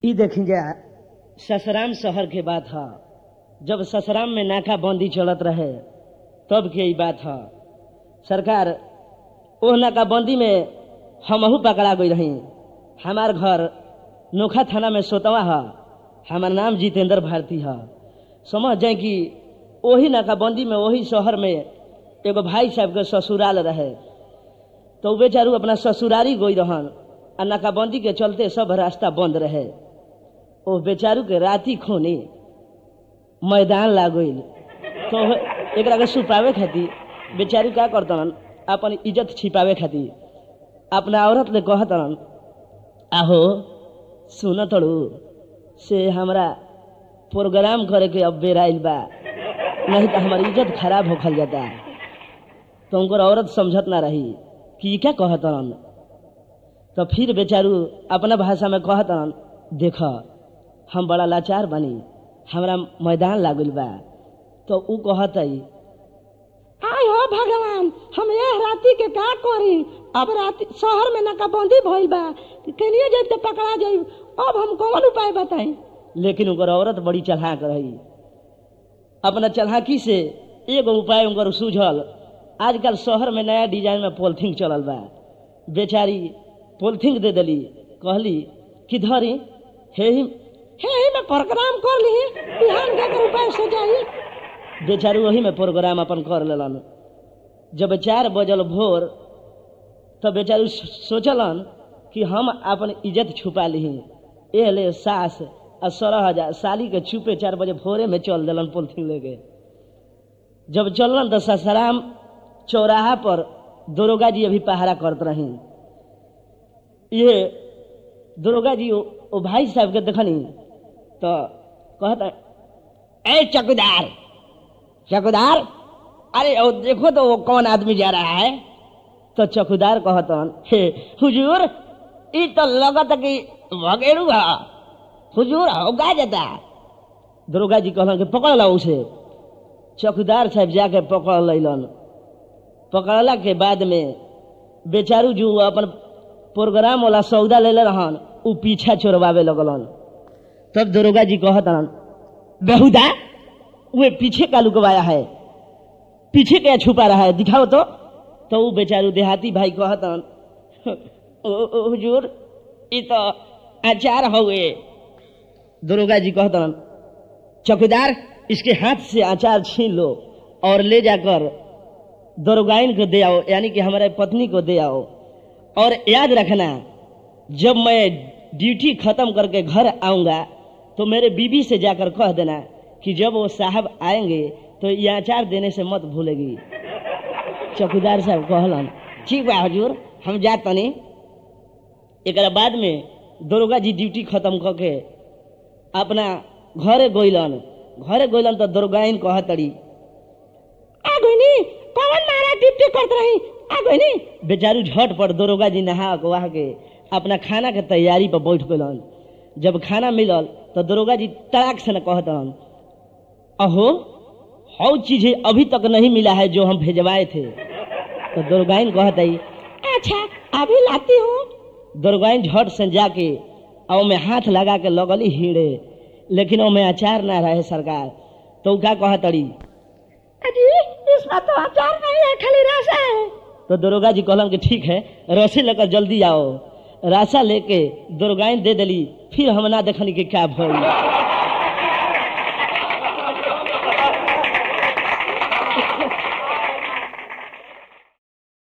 ई देखिए ससराम शहर के बात है। जब ससराम में नाकाबंदी चलत रहे तब के ई बात है। सरकार ओह नाकाबंदी में हमहू पकड़ा गई रही। हमार घर नोखा थाना में सोतवा है। हमार नाम जितेंद्र भारती है। समझ जाए कि वही नाकाबंदी में वही शहर में एगो भाई साहब के ससुराल रहे तो बेचारू अपना ससुरारी गई रहन आ नाकाबंदी के चलते सब रास्ता बंद रहे। ओ बेचारू के राती खोनी मैदान लाग गई तो एकरा के छुपावे खातिर बेचारू क्या करतन अपन इज्जत छिपावे खातिर अपना औरत ले कहतन आहो सुन तड़ू से हमरा प्रोग्राम करे के अब बेर आइल बा नहीं तो हमारी इज्जत खराब होखल जाता। तो उनकर औरत समझत ना रही कि क्या कहतन। तो फिर बेचारू अपना भाषा में कहतन देख हम बड़ा लाचार बनी हमरा मैदान लागल बा। तो ऊ कहत आय हो भगवान हम ये राती के का करी। अब राती शहर में नाकाबंदी भइल बा केलिए जब तो पकड़ा जाई। अब हम कौन उपाय बताई। लेकिन उनकर औरत बड़ी चलाक रही। अपना चलाकी से एगो उपाय उनकर सूझल। आजकल शहर में नया डिजाइन में पॉलिथीन चलल बा। बेचारी पॉलिथीन दे दिली कहली कि धरी हे ही में प्रोग्राम कर ली बिहान के उपाय से जाई। बेचारू वही में प्रोग्राम अपन कर लेलन। जब 4 बजल भोर तो बेचारू सोचलन कि हम अपन इज्जत छुपा ली। एले सास और 16,000 साली के छुपे 4 बजे भोरे में चल दिलन पॉलिथीन लेके। जब चलन तो ससराम चौराहा पर दरोगा जी अभी पहरा करते रही। ये दरोगा जी ओ भाई साहब के देखनी तो कहता ए चौकीदार चौकीदार अरे ओ देखो तो वो कौन आदमी जा रहा है। तो चौकीदार कहतन हे हुजूर ई तो लगत कि भगेड़ू है हुजूर होगा जाता। दरोगा जी कहलन कि पकड़ लो उसे। चौकीदार साहब जाके पकड़ लैलन। पकड़ला के बाद में बेचारू जो अपन प्रोग्राम वाला सौदा ले रहन उ पीछा छोड़वावे लगलन। तब दरोगा जी कहतन बेहुदा वे पीछे का लुकवाया है पीछे क्या छुपा रहा है दिखाओ तो। तो वो बेचारू देहाती भाई कहतन हुजूर ये तो अचार हुए। दरोगा जी कहतन चौकीदार इसके हाथ से अचार छीन लो और ले जाकर दरोगाइन को दे आओ यानी कि हमारे पत्नी को दे आओ। और याद रखना जब मैं ड्यूटी खत्म करके घर आऊंगा तो मेरे बीबी से जाकर कह देना कि जब वो साहब आएंगे तो ये अचार देने से मत भूलेगी। चौकीदार साहब कहलन ठीक बा हुजूर हम जातनी। एक बाद में दरोगा जी ड्यूटी खत्म करके अपना घरे गइलन तो दरोगाइन कहतड़ी आ गइनी कौन मारा ड्यूटी करत रही आ गइनी। बेचारू झट पर दरोगा जी नहा वहा के अपना खाना के तैयारी पर बैठ गइलन। जब खाना मिलल तो दरोगा जी तड़ाक से न कहतन अहो हौ चीज अभी तक नहीं मिला है जो हम भेजवाए थे। तो दरोगाइन कहतई अच्छा अभी लाती हूँ। दरोगाइन झट से जाके और में हाथ लगा के लगली हीड़े लेकिन वो में अचार ना रहे सरकार। तो क्या कहतड़ी अजी इसमें तो अचार नहीं है खाली रसा है। तो दरोगा जी कहलन कि ठीक है रसी लेकर जल्दी आओ। राशा लेके दरोगाइन दे दिली। फिर हम ना देखनी कि क्या भइल।